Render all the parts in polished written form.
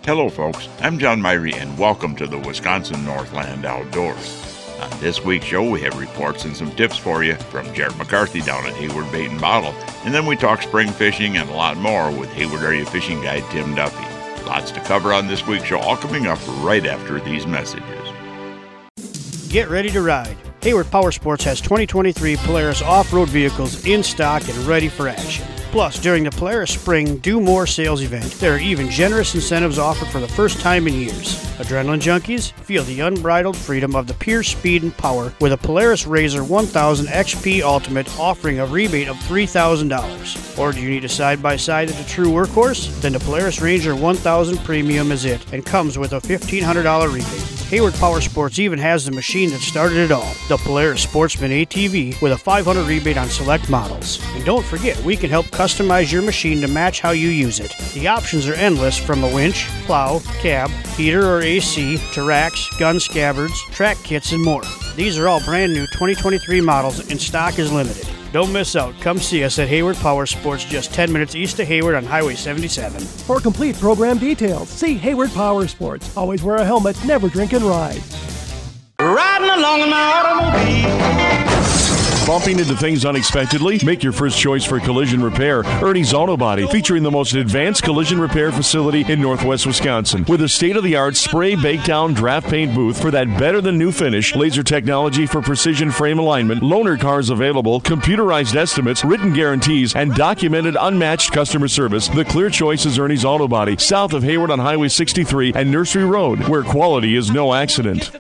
Hello folks, I'm John Myrie and welcome to the Wisconsin Northland Outdoors. On this week's show we have reports and some tips for you from Jared McCarthy down at Hayward Bait and Bottle, and then we talk spring fishing and a lot more with Hayward Area Fishing Guide Tim Duffy. Lots to cover on this week's show, all coming up right after these messages. Get ready to ride. Hayward Power Sports has 2023 Polaris off-road vehicles in stock and ready for action. Plus, during the Polaris Spring Do More sales event, there are even generous incentives offered for the first time in years. Adrenaline junkies, feel the unbridled freedom of the pure speed and power with a Polaris RZR 1000 XP Ultimate offering a rebate of $3,000. Or do you need a side-by-side at a true workhorse? Then the Polaris Ranger 1000 Premium is it and comes with a $1,500 rebate. Hayward Power Sports even has the machine that started it all, the Polaris Sportsman ATV with a $500 rebate on select models. And don't forget, we can help customize your machine to match how you use it. The options are endless, from a winch, plow, cab, heater or AC, to racks, gun scabbards, track kits, and more. These are all brand new 2023 models and stock is limited. Don't miss out. Come see us at Hayward Power Sports, just 10 minutes east of Hayward on Highway 77. For complete program details, see Hayward Power Sports. Always wear a helmet, never drink and ride. Riding along in my automobile. Bumping into things unexpectedly? Make your first choice for collision repair. Ernie's Auto Body, featuring the most advanced collision repair facility in Northwest Wisconsin. With a state-of-the-art spray, bake down, draft paint booth for that better-than-new finish, laser technology for precision frame alignment, loaner cars available, computerized estimates, written guarantees, and documented unmatched customer service, the clear choice is Ernie's Auto Body, south of Hayward on Highway 63 and Nursery Road, where quality is no accident.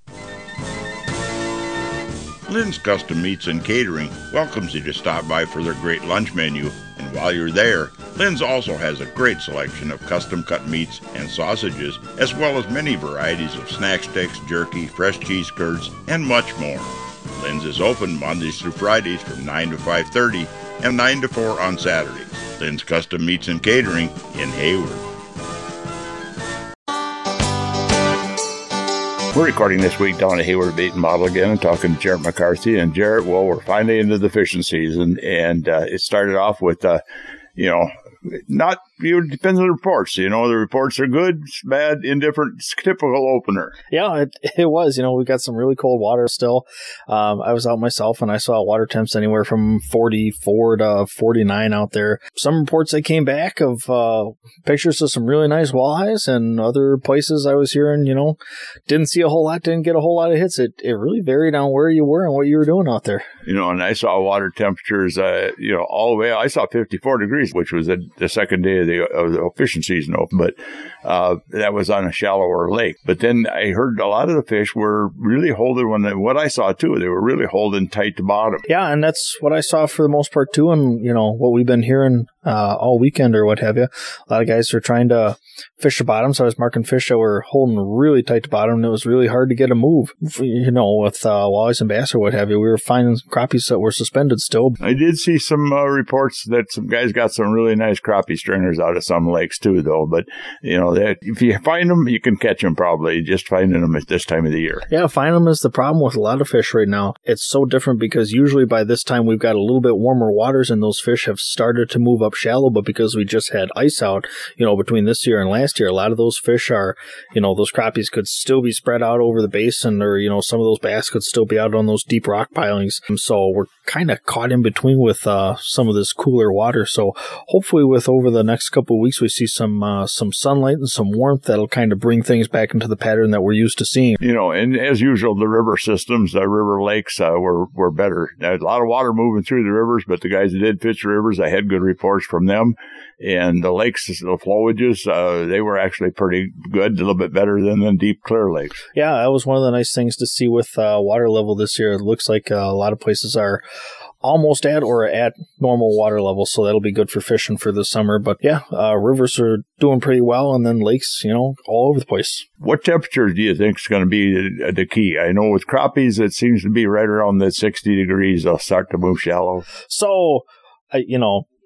Lynn's Custom Meats and Catering welcomes you to stop by for their great lunch menu. And while you're there, Lynn's also has a great selection of custom-cut meats and sausages, as well as many varieties of snack sticks, jerky, fresh cheese curds, and much more. Lynn's is open Mondays through Fridays from 9 to 5:30 and 9 to 4 on Saturdays. Lynn's Custom Meats and Catering in Hayward. We're recording this week down at Hayward Bait and Bottle again and talking to Jared McCarthy. And Jared, well, we're finally into the fishing season, and it started off with, not, it depends on the reports. The reports are good, bad, indifferent, typical opener. Yeah, it was. We got some really cold water still. I was out myself and I saw water temps anywhere from 44 to 49 out there. Some reports that came back of pictures of some really nice walleyes, and other places I was hearing, didn't see a whole lot, didn't get a whole lot of hits. It really varied on where you were and what you were doing out there. And I saw water temperatures, all the way. I saw 54 degrees, which was the second day of the fishing season open, but that was on a shallower lake. But then I heard a lot of the fish were really holding, what I saw too, they were really holding tight to bottom. Yeah, and that's what I saw for the most part too, and what we've been hearing all weekend or what have you. A lot of guys are trying to fish the bottom, so I was marking fish that were holding really tight to bottom, and it was really hard to get a move. With walleyes and bass or what have you, we were finding crappies that were suspended still. I did see some reports that some guys got some really nice crappie stringers out of some lakes too, though. But that if you find them, you can catch them. Probably just finding them at this time of the year. Yeah, finding them is the problem with a lot of fish right now. It's so different because usually by this time we've got a little bit warmer waters, and those fish have started to move up shallow. But because we just had ice out, between this year and last year, a lot of those fish are, those crappies could still be spread out over the basin, or some of those bass could still be out on those deep rock pilings. So we're kind of caught in between with some of this cooler water. So hopefully over the next couple of weeks we see some sunlight and some warmth that'll kind of bring things back into the pattern that we're used to seeing. And as usual, the river systems, the river lakes were better. There's a lot of water moving through the rivers, but the guys that did fish the rivers, I had good reports from them. And the lakes, the flowages, they were actually pretty good, a little bit better than deep, clear lakes. Yeah, that was one of the nice things to see with water level this year. It looks like a lot of places are almost at or at normal water level, so that'll be good for fishing for the summer. But yeah, rivers are doing pretty well, and then lakes, all over the place. What temperature do you think is going to be the key? I know with crappies, it seems to be right around the 60 degrees. They'll start to move shallow. So,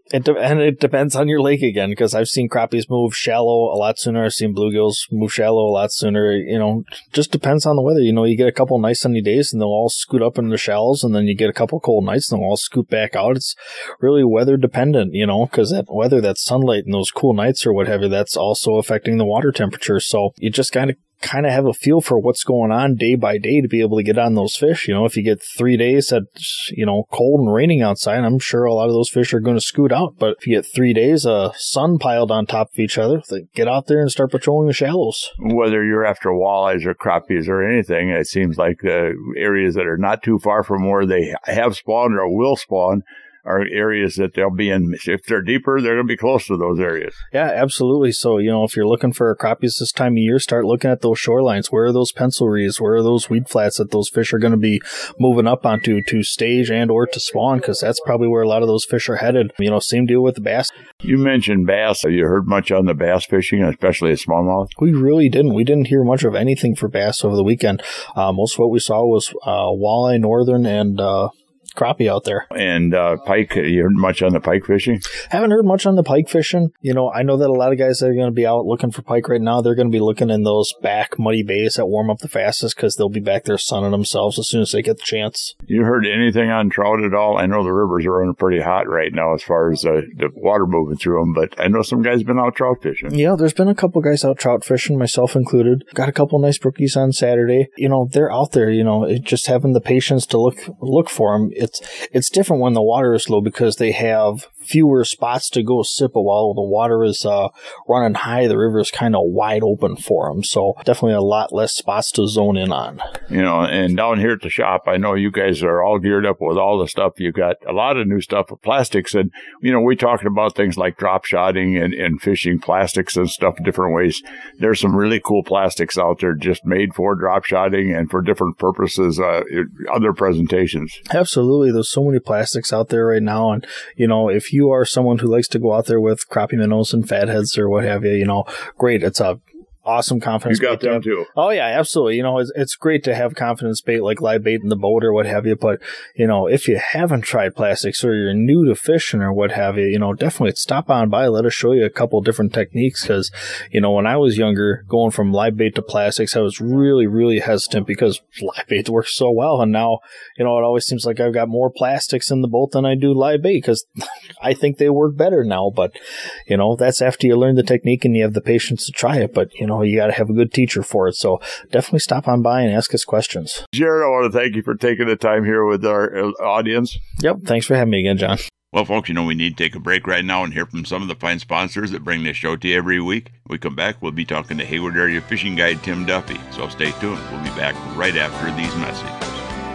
It depends on your lake again, because I've seen crappies move shallow a lot sooner. I've seen bluegills move shallow a lot sooner. Just depends on the weather. You get a couple nice sunny days and they'll all scoot up into the shallows, and then you get a couple cold nights and they'll all scoot back out. It's really weather dependent, because that weather, that sunlight and those cool nights or whatever, that's also affecting the water temperature. So you just kind of have a feel for what's going on day by day to be able to get on those fish. If you get 3 days that's, cold and raining outside, I'm sure a lot of those fish are going to scoot out. But if you get 3 days of sun piled on top of each other, get out there and start patrolling the shallows. Whether you're after walleyes or crappies or anything, it seems like the areas that are not too far from where they have spawned or will spawn are areas that they'll be in. If they're deeper, they're going to be close to those areas. Yeah, absolutely. So, if you're looking for crappies this time of year, start looking at those shorelines. Where are those pencil reeds? Where are those weed flats that those fish are going to be moving up onto to stage and or to spawn? Because that's probably where a lot of those fish are headed. Same deal with the bass. You mentioned bass. Have you heard much on the bass fishing, especially at smallmouth? We really didn't. We didn't hear much of anything for bass over the weekend. Most of what we saw was walleye, northern, and crappie out there. And pike, you heard much on the pike fishing? Haven't heard much on the pike fishing. I know that a lot of guys that are going to be out looking for pike right now, they're going to be looking in those back muddy bays that warm up the fastest, because they'll be back there sunning themselves as soon as they get the chance. You heard anything on trout at all? I know the rivers are running pretty hot right now as far as the water moving through them, but I know some guys been out trout fishing. Yeah, there's been a couple guys out trout fishing, myself included. Got a couple nice brookies on Saturday. They're out there, just having the patience to look for them. It's different when the water is low, because they have fewer spots to go sip a while. The water is running high. The river is kind of wide open for them. So definitely a lot less spots to zone in on. And down here at the shop, I know you guys are all geared up with all the stuff. You got a lot of new stuff with plastics. And, we talking about things like drop shotting and fishing plastics and stuff different ways. There's some really cool plastics out there just made for drop shotting and for different purposes, other presentations. Absolutely. There's so many plastics out there right now. And, if you are someone who likes to go out there with crappie minnows and fatheads or what have you, great. It's a awesome confidence bait. You got them too. Oh, yeah, absolutely. It's great to have confidence bait like live bait in the boat or what have you. But, if you haven't tried plastics or you're new to fishing or what have you, definitely stop on by. Let us show you a couple different techniques, because, when I was younger, going from live bait to plastics, I was really, really hesitant because live bait works so well. And now, it always seems like I've got more plastics in the boat than I do live bait, because I think they work better now. But, that's after you learn the technique and you have the patience to try it. But, you got to have a good teacher for it. So definitely stop on by and ask us questions. Jared, I want to thank you for taking the time here with our audience. Yep. Thanks for having me again, John. Well, folks, we need to take a break right now and hear from some of the fine sponsors that bring this show to you every week. When we come back, we'll be talking to Hayward Area Fishing Guide Tim Duffy. So stay tuned. We'll be back right after these messages.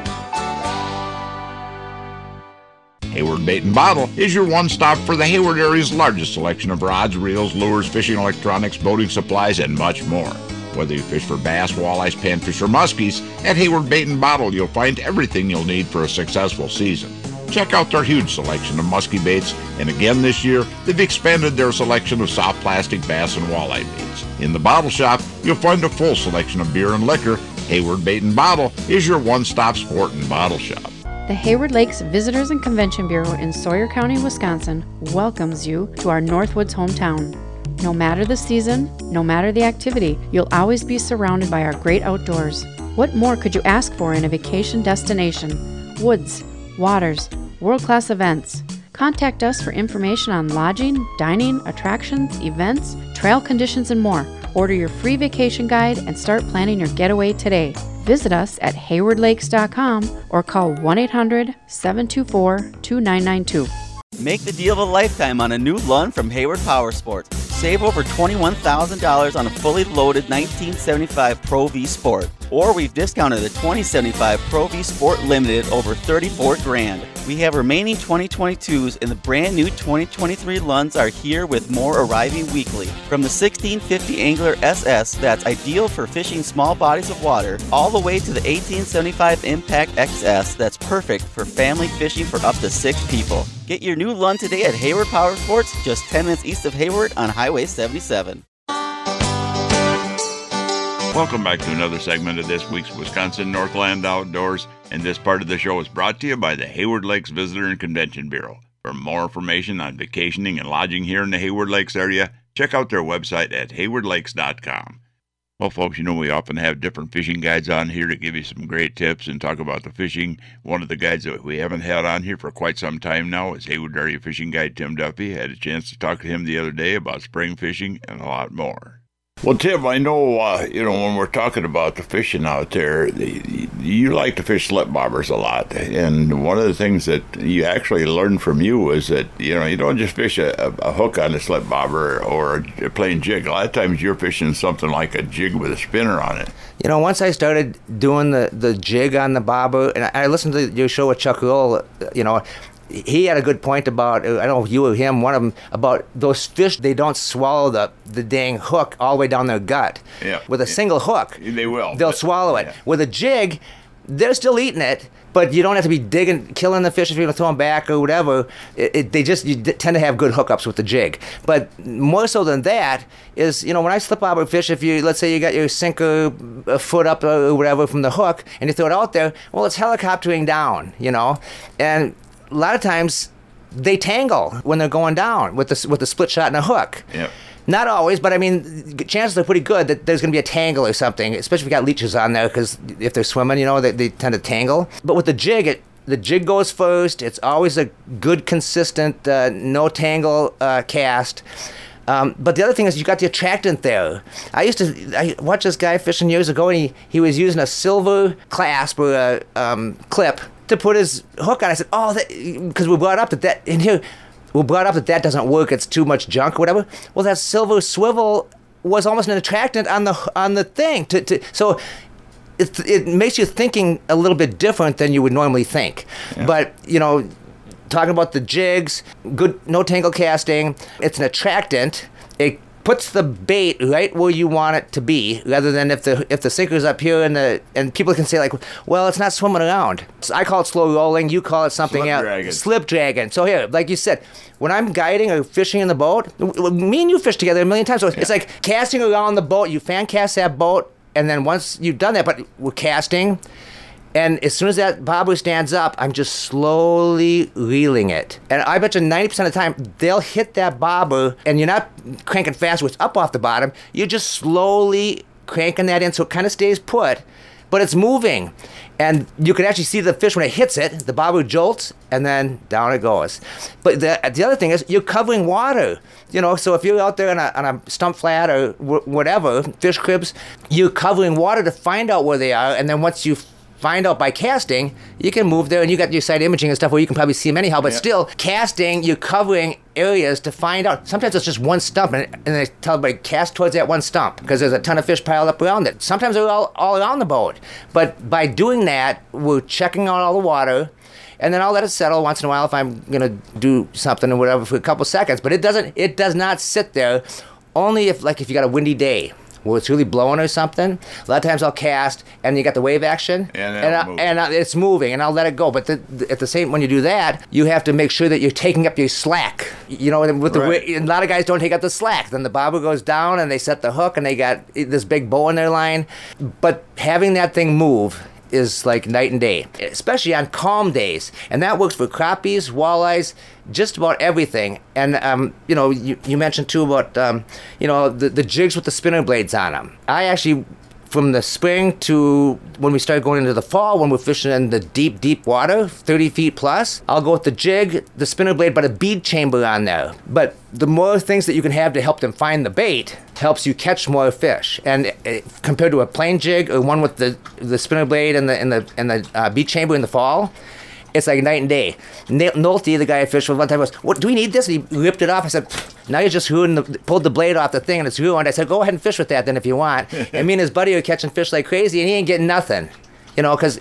Hayward Bait and Bottle is your one-stop for the Hayward area's largest selection of rods, reels, lures, fishing electronics, boating supplies, and much more. Whether you fish for bass, walleyes, panfish, or muskies, at Hayward Bait and Bottle you'll find everything you'll need for a successful season. Check out their huge selection of muskie baits, and again this year, they've expanded their selection of soft plastic bass and walleye baits. In the bottle shop, you'll find a full selection of beer and liquor. Hayward Bait and Bottle is your one-stop sport and bottle shop. The Hayward Lakes Visitors and Convention Bureau in Sawyer County, Wisconsin welcomes you to our Northwoods hometown. No matter the season, no matter the activity, you'll always be surrounded by our great outdoors. What more could you ask for in a vacation destination? Woods, waters, world-class events. Contact us for information on lodging, dining, attractions, events, trail conditions, and more. Order your free vacation guide and start planning your getaway today. Visit us at haywardlakes.com or call 1-800-724-2992. Make the deal of a lifetime on a new Lund from Hayward Power Sports. Save over $21,000 on a fully loaded 1975 Pro V Sport. Or we've discounted the 2075 Pro V Sport Limited over $34,000. We have remaining 2022s and the brand new 2023 Lunds are here with more arriving weekly. From the 1650 Angler SS that's ideal for fishing small bodies of water, all the way to the 1875 Impact XS that's perfect for family fishing for up to 6 people. Get your new Lund today at Hayward Power Sports, just 10 minutes east of Hayward on Highway 77. Welcome back to another segment of this week's Wisconsin Northland Outdoors, and this part of the show is brought to you by the Hayward Lakes Visitor and Convention Bureau. For more information on vacationing and lodging here in the Hayward Lakes area, check out their website at haywardlakes.com. Well, folks, we often have different fishing guides on here to give you some great tips and talk about the fishing. One of the guides that we haven't had on here for quite some time now is Hayward Area Fishing Guide Tim Duffy. I had a chance to talk to him the other day about spring fishing and a lot more. Well, Tim, I know, when we're talking about the fishing out there, you like to fish slip bobbers a lot. And one of the things that you actually learned from you is that, you don't just fish a hook on a slip bobber or a plain jig. A lot of times you're fishing something like a jig with a spinner on it. Once I started doing the jig on the bobber, and I listened to your show with Chuck Roll, he had a good point about, I don't know if you or him, one of them, about those fish, they don't swallow the dang hook all the way down their gut. Yeah. With a single hook. They will. They'll swallow it. Yeah. With a jig, they're still eating it, but you don't have to be killing the fish if you're going to throw them back or whatever. You tend to have good hookups with the jig. But more so than that is, when I slip bobber fish, let's say you got your sinker a foot up or whatever from the hook, and you throw it out there, well, it's helicoptering down, and a lot of times they tangle when they're going down with the split shot and a hook. Yep. Not always, but chances are pretty good that there's going to be a tangle or something, especially if you got leeches on there, because if they're swimming, they tend to tangle. But with the jig, the jig goes first. It's always a good, consistent, no tangle cast. But the other thing is you got the attractant there. I watched this guy fishing years ago, and he was using a silver clasp or a clip to put his hook on. I said, because we brought up that doesn't work, it's too much junk or whatever. Well, that silver swivel was almost an attractant on the thing. So it makes you thinking a little bit different than you would normally think. Yeah. But, talking about the jigs, good no tangle casting, it's an attractant. It puts the bait right where you want it to be, rather than if the sinker's up here and people can say like, well, it's not swimming around. So I call it slow rolling. You call it something else. Slip dragging. So here, like you said, when I'm guiding or fishing in the boat, me and you fish together a million times. So it's like casting around the boat. You fan cast that boat, and then once you've done that, but we're casting. And as soon as that bobber stands up, I'm just slowly reeling it. And I bet you 90% of the time, they'll hit that bobber, and you're not cranking fast where it's up off the bottom. You're just slowly cranking that in so it kind of stays put, but it's moving. And you can actually see the fish when it hits it, the bobber jolts, and then down it goes. But the other thing is, you're covering water. So if you're out there on a stump flat or whatever, fish cribs, you're covering water to find out where they are, and then once you find out by casting, you can move there, and you got your side imaging and stuff where you can probably see them anyhow, but still, casting, you're covering areas to find out. Sometimes it's just one stump, and they tell everybody, cast towards that one stump, because there's a ton of fish piled up around it. Sometimes they're all around the boat. But by doing that, we're checking out all the water, and then I'll let it settle once in a while if I'm going to do something or whatever for a couple seconds. But it does not sit there, only if you got a windy day where it's really blowing or something. A lot of times I'll cast, and you got the wave action, and it's moving, and I'll let it go. But at the same, when you do that, you have to make sure that you're taking up your slack. A lot of guys don't take up the slack. Then the bobber goes down, and they set the hook, and they got this big bow in their line. But having that thing move is like night and day, especially on calm days. And that works for crappies, walleyes, just about everything. And, you mentioned too about, the jigs with the spinner blades on them. I actually, from the spring to when we start going into the fall, when we're fishing in the deep, deep water, 30 feet plus, I'll go with the jig, the spinner blade, but a bead chamber on there. But the more things that you can have to help them find the bait helps you catch more fish. And compared to a plain jig or one with the spinner blade and the bead chamber in the fall, it's like night and day. Nolte, the guy I fished with one time, goes, "What, do we need this?" And he ripped it off. I said, "Now you just pulled the blade off the thing and it's ruined." I said, "Go ahead and fish with that then if you want." And me and his buddy are catching fish like crazy, and he ain't getting nothing. Because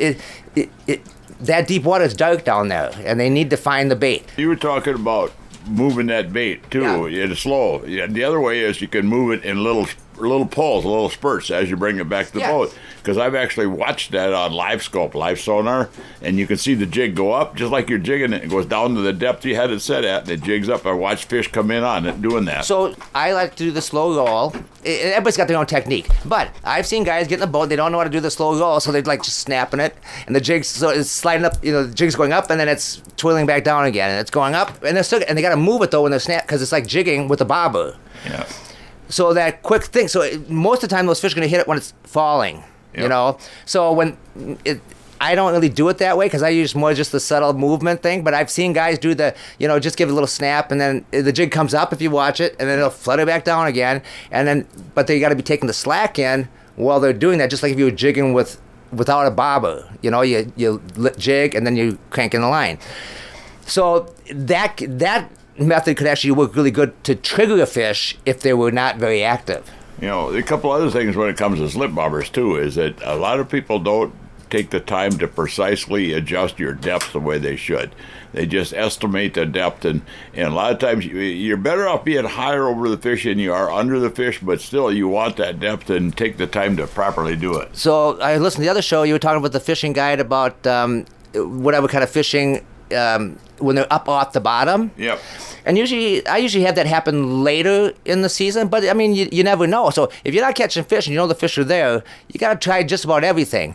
that deep water is dark down there, and they need to find the bait. You were talking about moving that bait too. Yeah. It's slow. Yeah, the other way is you can move it in little little pulls, little spurts as you bring it back to the boat. Because I've actually watched that on live scope, live sonar, and you can see the jig go up just like you're jigging it. It goes down to the depth you had it set at, and it jigs up. I watched fish come in on it doing that. So I like to do the slow roll. Everybody's got their own technique, but I've seen guys get in the boat, they don't know how to do the slow roll, so they're like just snapping it, and the jig's so it's sliding up. The jig's going up, and then it's twirling back down again, and it's going up, and they're still, and they got to move it though when they're snap, because it's like jigging with a bobber. Yeah. So that quick thing. So most of the time, those fish are going to hit it when it's falling. Yep. So when I don't really do it that way because I use more just the subtle movement thing. But I've seen guys do the, just give it a little snap, and then the jig comes up if you watch it, and then it'll flutter back down again. And then, but they got to be taking the slack in while they're doing that, just like if you were jigging without a bobber. You jig and then you crank in the line. So that method could actually work really good to trigger a fish if they were not very active. A couple other things when it comes to slip bobbers too is that a lot of people don't take the time to precisely adjust your depth the way they should. They just estimate the depth, and a lot of times you're better off being higher over the fish than you are under the fish, but still you want that depth and take the time to properly do it. So I listened to the other show, you were talking about the fishing guide about whatever kind of fishing when they're up off the bottom. Yep. And I usually have that happen later in the season, but I mean, you never know. So if you're not catching fish and you know the fish are there, you got to try just about everything.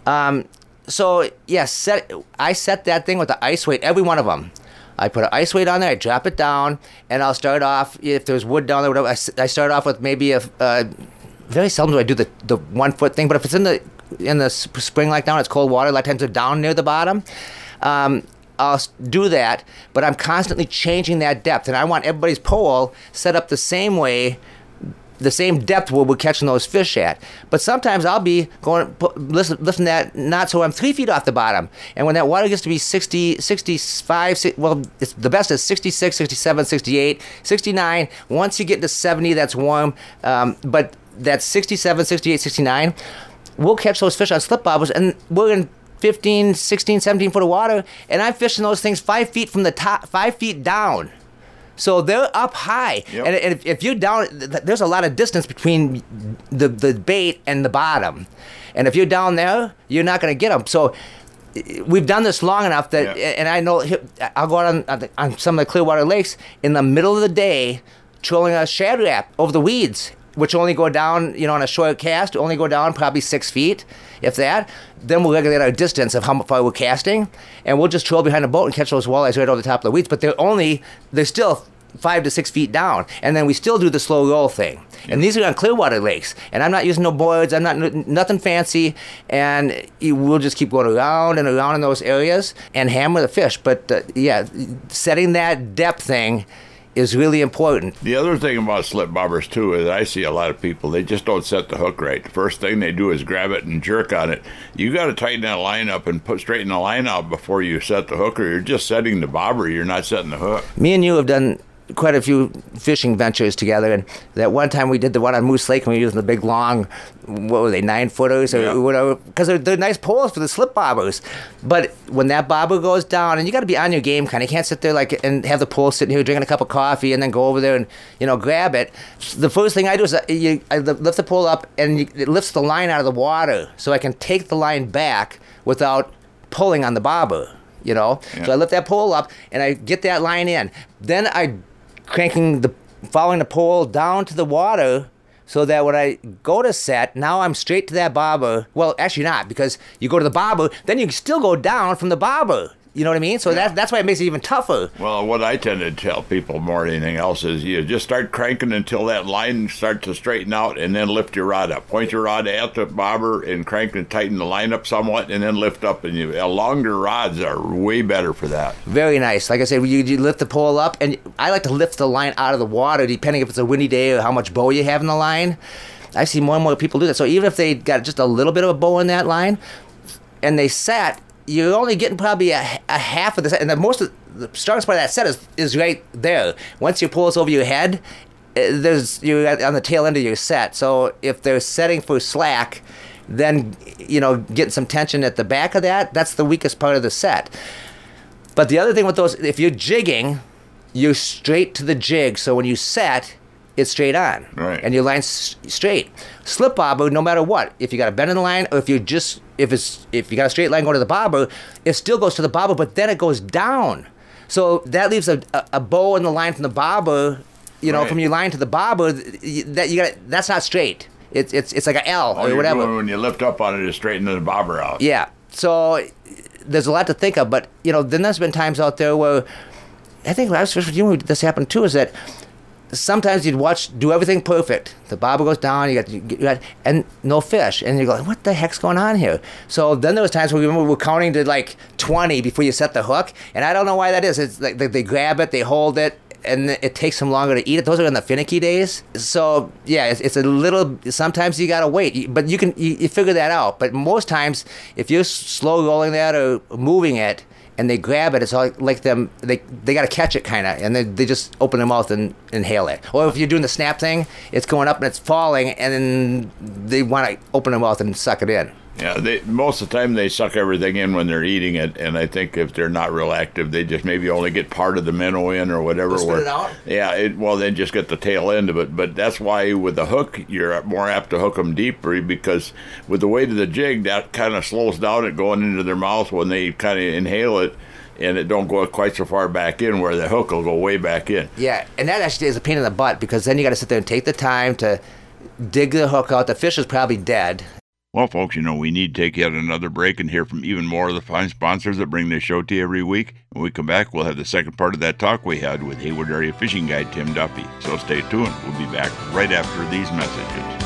So yeah, I set that thing with the ice weight, every one of them. I put an ice weight on there, I drop it down, and I'll start off, if there's wood down there, whatever, I start off with maybe very seldom do I do the 1 foot thing, but if it's in the spring like down, it's cold water, a lot of times they're down near the bottom. I'll do that, but I'm constantly changing that depth, and I want everybody's pole set up the same way, the same depth where we're catching those fish at. But sometimes I'll be lifting that knot so I'm 3 feet off the bottom, and when that water gets to be 60, 65, the best is 66, 67, 68, 69. Once you get to 70, that's warm, but that's 67, 68, 69. We'll catch those fish on slip bobbers, and we're in 15, 16, 17 foot of water, and I'm fishing those things 5 feet from the top, 5 feet down. So they're up high. Yep. And if you're down, there's a lot of distance between the bait and the bottom. And if you're down there, you're not going to get them. So we've done this long enough that, and I know I'll go out on some of the Clearwater lakes in the middle of the day, trolling a shad wrap over the weeds, which only go down, on a short cast, only go down probably 6 feet, if that. Then we'll regulate our distance of how far we're casting, and we'll just troll behind the boat and catch those walleyes right over the top of the weeds. But they're still 5 to 6 feet down, and then we still do the slow roll thing. And these are on Clearwater lakes, and I'm not using no boards, I'm not nothing fancy, and we'll just keep going around and around in those areas and hammer the fish. But setting that depth thing is really important. The other thing about slip bobbers too is I see a lot of people, they just don't set the hook right. The first thing they do is grab it and jerk on it. You got to tighten that line up and straighten the line out before you set the hook, or you're just setting the bobber, you're not setting the hook. Me and you have done quite a few fishing ventures together, and that one time we did the one on Moose Lake and we were using the big long, what were they, 9-footers or whatever, because they're nice poles for the slip bobbers. But when that bobber goes down, and you got to be on your game, kind of, you can't sit there and have the pole sitting here drinking a cup of coffee and then go over there and grab it. The first thing I do is I lift the pole up, and it lifts the line out of the water so I can take the line back without pulling on the bobber. So I lift that pole up and I get that line in. Then I following the pole down to the water so that when I go to set, now I'm straight to that bobber. Well, actually not, because you go to the bobber, then you can still go down from the bobber. You know what I mean? So that's why it makes it even tougher. Well, what I tend to tell people more than anything else is you just start cranking until that line starts to straighten out, and then lift your rod up. Point your rod at the bobber and crank and tighten the line up somewhat, and then lift up. And longer rods are way better for that. Very nice. Like I said, you lift the pole up, and I like to lift the line out of the water, depending if it's a windy day or how much bow you have in the line. I see more and more people do that. So even if they got just a little bit of a bow in that line, and they set, you're only getting probably a half of the set, and the strongest part of that set is right there. Once you pull this over your head, you're on the tail end of your set. So if they're setting for slack, then getting some tension at the back of that's the weakest part of the set. But the other thing with those, if you're jigging, you're straight to the jig. So when you set, it's straight on. Right. And your line's straight. Slip bobber, no matter what, if you got a bend in the line, or if you got a straight line going to the bobber, it still goes to the bobber, but then it goes down. So that leaves a bow in the line from the bobber, from your line to the bobber. That's not straight. It's like an L or whatever. When you lift up on it, it's straightening the bobber out. Yeah. So there's a lot to think of, but then there's been times out there where I think when I was first with you, this happened too. Is that sometimes you'd do everything perfect. The bobber goes down, you got and no fish, and you're going, what the heck's going on here? So then there was times where we were counting to like 20 before you set the hook, and I don't know why that is. It's like they grab it, they hold it, and it takes them longer to eat it. Those are in the finicky days. So yeah, it's a little. Sometimes you gotta wait, but you figure that out. But most times, if you're slow rolling that or moving it, and they grab it, it's all like them. They got to catch it kind of, and they just open their mouth and inhale it. Or if you're doing the snap thing, it's going up and it's falling, and then they want to open their mouth and suck it in. Yeah, most of the time they suck everything in when they're eating it, and I think if they're not real active, they just maybe only get part of the minnow in or whatever. Spit it out? Yeah, they just get the tail end of it. But that's why with the hook, you're more apt to hook them deeper, because with the weight of the jig, that kind of slows down it going into their mouth when they kind of inhale it, and it don't go quite so far back in, where the hook will go way back in. Yeah, and that actually is a pain in the butt, because then you got to sit there and take the time to dig the hook out. The fish is probably dead. Well, folks, we need to take yet another break and hear from even more of the fine sponsors that bring this show to you every week. When we come back, we'll have the second part of that talk we had with Hayward Area Fishing Guide Tim Duffy. So stay tuned. We'll be back right after these messages.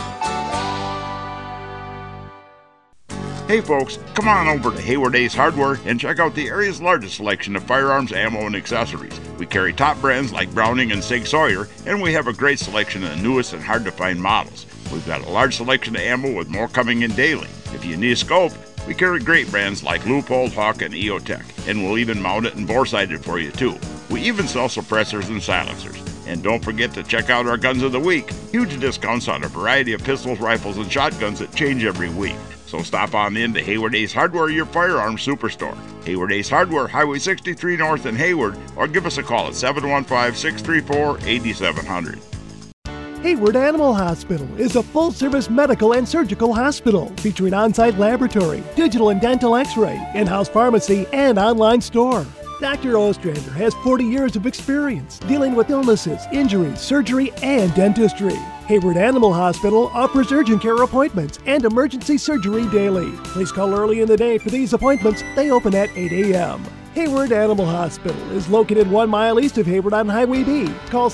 Hey folks, come on over to Hayward Ace Hardware and check out the area's largest selection of firearms, ammo, and accessories. We carry top brands like Browning and Sig Sauer, and we have a great selection of the newest and hard-to-find models. We've got a large selection of ammo with more coming in daily. If you need a scope, we carry great brands like Leupold, Hawk, and EOTech, and we'll even mount it and bore-sight it for you too. We even sell suppressors and silencers. And don't forget to check out our Guns of the Week. Huge discounts on a variety of pistols, rifles, and shotguns that change every week. So stop on in to Hayward Ace Hardware, your firearms superstore. Hayward Ace Hardware, Highway 63 North in Hayward, or give us a call at 715-634-8700. Hayward Animal Hospital is a full-service medical and surgical hospital featuring on-site laboratory, digital and dental x-ray, in-house pharmacy, and online store. Dr. Ostrander has 40 years of experience dealing with illnesses, injuries, surgery, and dentistry. Hayward Animal Hospital offers urgent care appointments and emergency surgery daily. Please call early in the day for these appointments. They open at 8 a.m. Hayward Animal Hospital is located 1 mile east of Hayward on Highway B. Call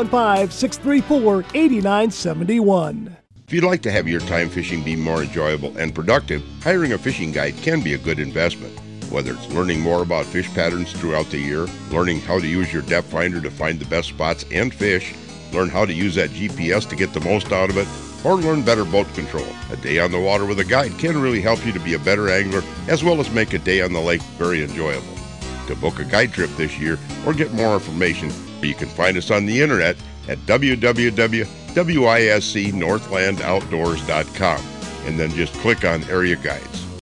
715-634-8971. If you'd like to have your time fishing be more enjoyable and productive, hiring a fishing guide can be a good investment. Whether it's learning more about fish patterns throughout the year, learning how to use your depth finder to find the best spots and fish, learn how to use that GPS to get the most out of it, or learn better boat control. A day on the water with a guide can really help you to be a better angler, as well as make a day on the lake very enjoyable. To book a guide trip this year or get more information, you can find us on the internet at www.wiscnorthlandoutdoors.com, and then just click on Area Guides.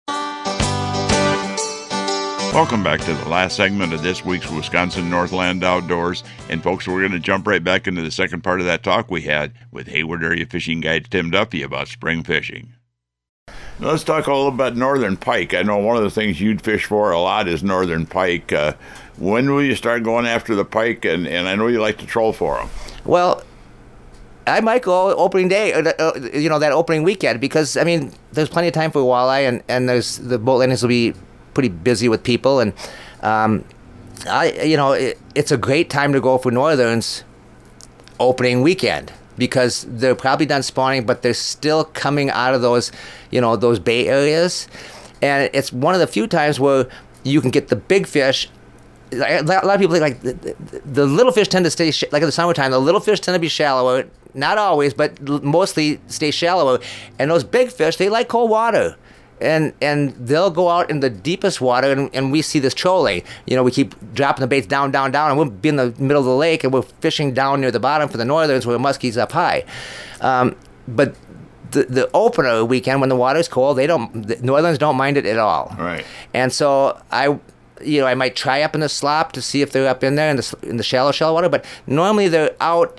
Welcome back to the last segment of this week's Wisconsin Northland Outdoors. And folks, we're going to jump right back into the second part of that talk we had with Hayward Area Fishing Guide Tim Duffy about spring fishing. Now let's talk a little about northern pike. I know one of the things you'd fish for a lot is northern pike. When will you start going after the pike? And I know you like to troll for them. Well, I might go opening day, that opening weekend, because, there's plenty of time for walleye, and there's the boat landings will be pretty busy with people, and it's a great time to go for northerns opening weekend, because they're probably done spawning, but they're still coming out of those bay areas, and it's one of the few times where you can get the big fish. A lot of people think the little fish tend to stay like in the summertime. The little fish tend to be shallower, not always, but mostly stay shallower, and those big fish, they like cold water. And they'll go out in the deepest water, and we see this trolling. We keep dropping the baits down, and we'll be in the middle of the lake, and we're fishing down near the bottom for the northerns where the muskie's up high. But the opener weekend, when the water's cold, the northerns don't mind it at all. Right. And so I might try up in the slop to see if they're up in there in the shallow water, but normally they're out,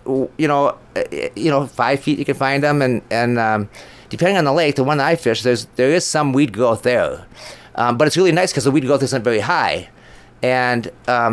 5 feet you can find them, and depending on the lake, the one that I fish, there is some weed growth there, but it's really nice because the weed growth isn't very high, and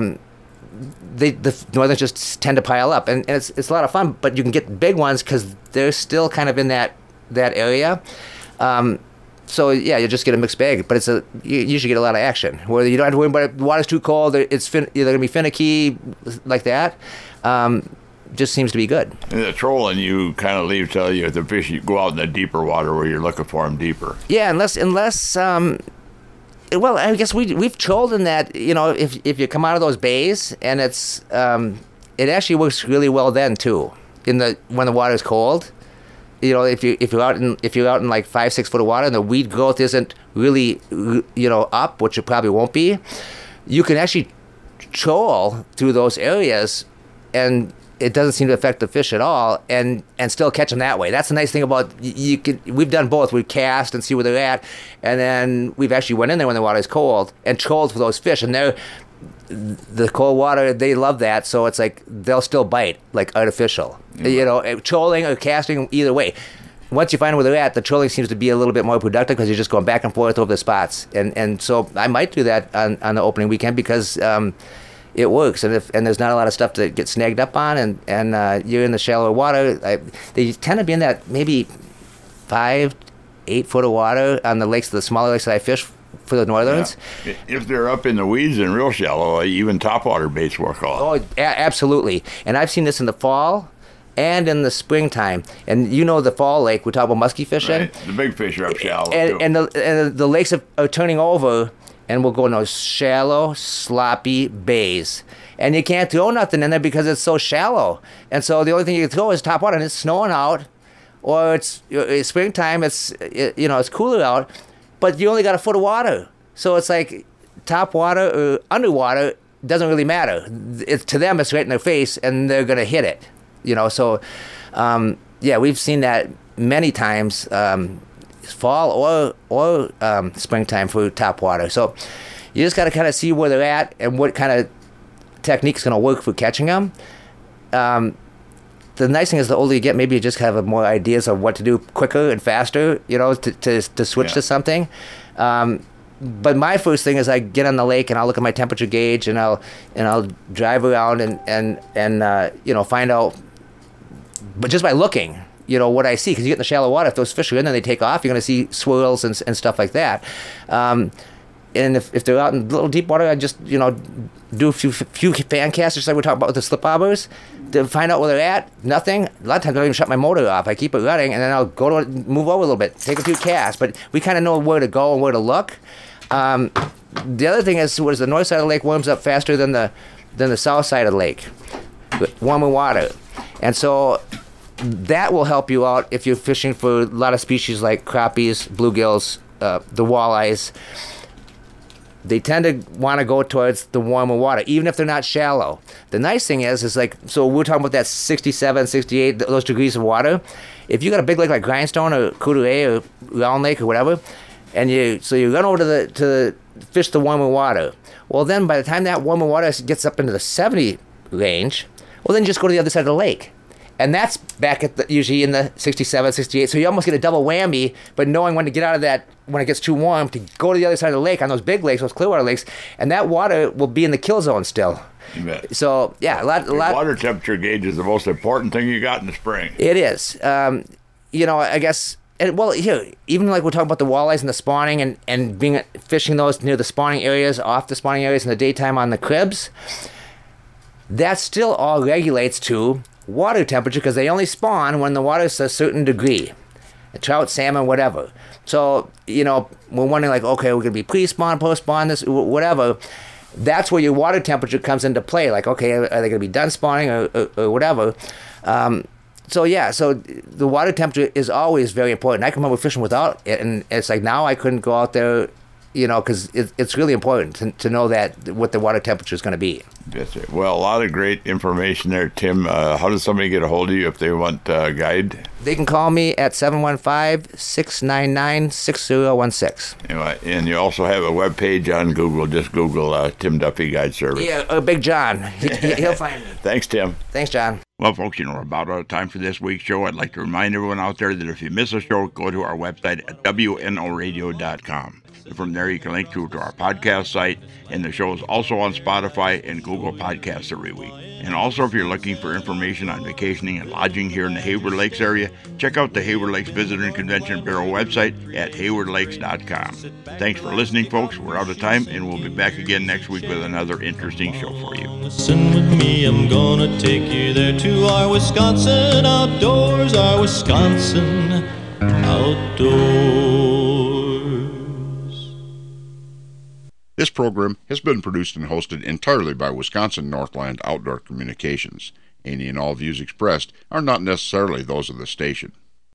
the northerns just tend to pile up, and it's a lot of fun. But you can get big ones because they're still kind of in that area. So yeah, you just get a mixed bag, but you usually get a lot of action. Where you don't have to worry about it. The water's too cold. They're gonna be finicky like that. Just seems to be good. And the trolling, you kind of leave till you the fish. You go out in the deeper water where you're looking for them deeper. Yeah, unless. Well, I guess we've trolled in that, if you come out of those bays, and it's it actually works really well then too. When the water is cold, if you're out in like 5-6 foot of water and the weed growth isn't really up, which it probably won't be, you can actually troll through those areas, and it doesn't seem to affect the fish at all, and still catch them that way. That's the nice thing about we've done both. We cast and see where they're at, and then we've actually went in there when the water is cold and trolled for those fish, and the cold water, they love that, so it's like they'll still bite like artificial. Trolling or casting, either way. Once you find where they're at, the trolling seems to be a little bit more productive because you're just going back and forth over the spots, and so I might do that on the opening weekend because it works, and there's not a lot of stuff to get snagged up on, and you're in the shallower water. They tend to be in that maybe 5-8 foot of water on the lakes, the smaller lakes that I fish for the northerns. Yeah. If they're up in the weeds and real shallow, even topwater baits work all. Oh, absolutely. And I've seen this in the fall and in the springtime. And the fall lake, we talk about muskie fishing. Right. The big fish are up shallow, too. And the lakes are turning over, and we'll go in those shallow, sloppy bays. And you can't throw nothing in there because it's so shallow. And so the only thing you can throw is top water, and it's snowing out, or it's springtime, it's cooler out, but you only got a foot of water. So it's like top water or underwater doesn't really matter. To them, it's right in their face, and they're going to hit it. So we've seen that many times, fall or springtime for top water. So you just got to kind of see where they're at and what kind of technique's going to work for catching them. The nice thing is the older you get, maybe you just have more ideas of what to do quicker and faster, to switch to something. But my first thing is I get on the lake and I'll look at my temperature gauge, and I'll drive around and find out, but just by looking, what I see, because you get in the shallow water, if those fish are in there, they take off, you're going to see swirls and stuff like that. And if they're out in little deep water, I just, do a few fan casts, just like we're talking about with the slip bobbers, to find out where they're at. Nothing. A lot of times I don't even shut my motor off. I keep it running, and then I'll move over a little bit, take a few casts. But we kind of know where to go and where to look. The other thing is the north side of the lake warms up faster than the south side of the lake, warmer water. And so that will help you out if you're fishing for a lot of species like crappies, bluegills, the walleyes. They tend to want to go towards the warmer water, even if they're not shallow. The nice thing is so we're talking about that 67, 68, those degrees of water. If you got a big lake like Grindstone or Coudray or Round Lake or whatever, and you run over to fish the warmer water. Well, then by the time that warmer water gets up into the 70 range, well, then just go to the other side of the lake. And that's back at usually in the 67, 68. So you almost get a double whammy, but knowing when to get out of that, when it gets too warm, to go to the other side of the lake on those big lakes, those clear water lakes, and that water will be in the kill zone still. You bet. So, yeah, a lot. Water temperature gauge is the most important thing you got in the spring. It is. I guess, even like we're talking about the walleyes and the spawning and fishing those near the spawning areas, off the spawning areas in the daytime on the cribs, that still all regulates to water temperature because they only spawn when the water is a certain degree. Trout, salmon, whatever. So, we're wondering like, okay, we're going to be pre-spawn, post-spawn, this, whatever. That's where your water temperature comes into play. Like, okay, are they going to be done spawning or whatever? So the water temperature is always very important. I can remember fishing without it, and it's like now I couldn't go out there because it's really important to know that what the water temperature is going to be. That's it. Well, a lot of great information there, Tim. How does somebody get a hold of you if they want a guide? They can call me at 715-699-6016. And you also have a webpage on Google. Just Google Tim Duffy Guide Service. Yeah, Big John. He'll find me. Thanks, Tim. Thanks, John. Well, folks, we're about out of time for this week's show. I'd like to remind everyone out there that if you miss a show, go to our website at wnoradio.com. From there, you can link to our podcast site, and the show is also on Spotify and Google Podcasts every week. And also, if you're looking for information on vacationing and lodging here in the Hayward Lakes area, check out the Hayward Lakes Visitor and Convention Bureau website at haywardlakes.com. Thanks for listening, folks. We're out of time, and we'll be back again next week with another interesting show for you. Listen with me, I'm gonna take you there to our Wisconsin outdoors, our Wisconsin outdoors. This program has been produced and hosted entirely by Wisconsin Northland Outdoor Communications. Any and all views expressed are not necessarily those of the station.